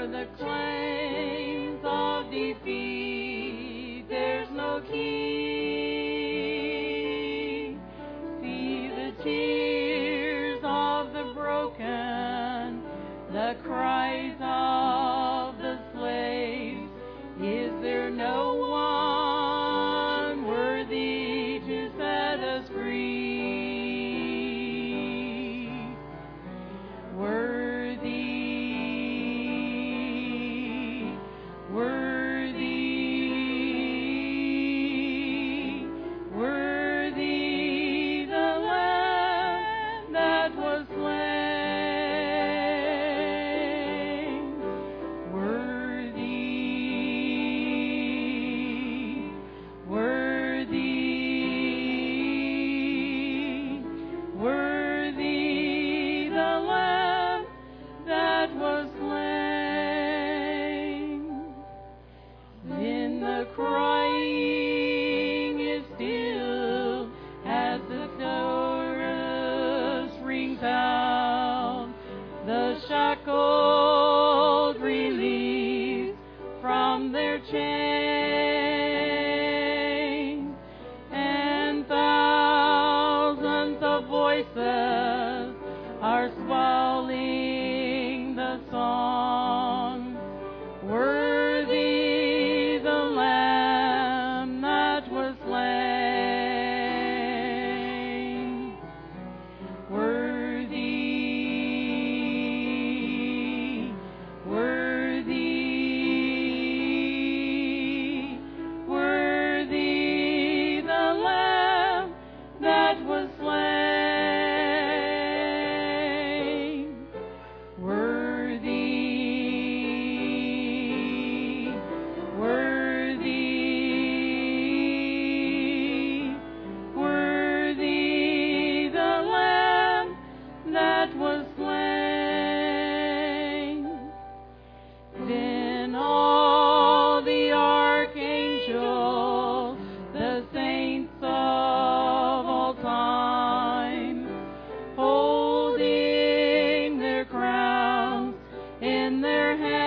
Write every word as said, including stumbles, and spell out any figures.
the claims of defeat, there's no key. See the tears of the broken, the cries of the slaves. Is there no one worthy to set us free? Worthy, worthy, worthy the Lamb that was slain. Worthy, worthy, worthy the Lamb that was slain. Then the crying is still as the chorus rings out. The shackled release from their chains, and thousands of voices are swelling the song. Worthy the Lamb that was slain. Worthy, worthy, worthy the Lamb that was slain. Worthy, worthy, worthy the Lamb that was slain. Then all the archangels, the saints of all time, holding their crowns in their hands,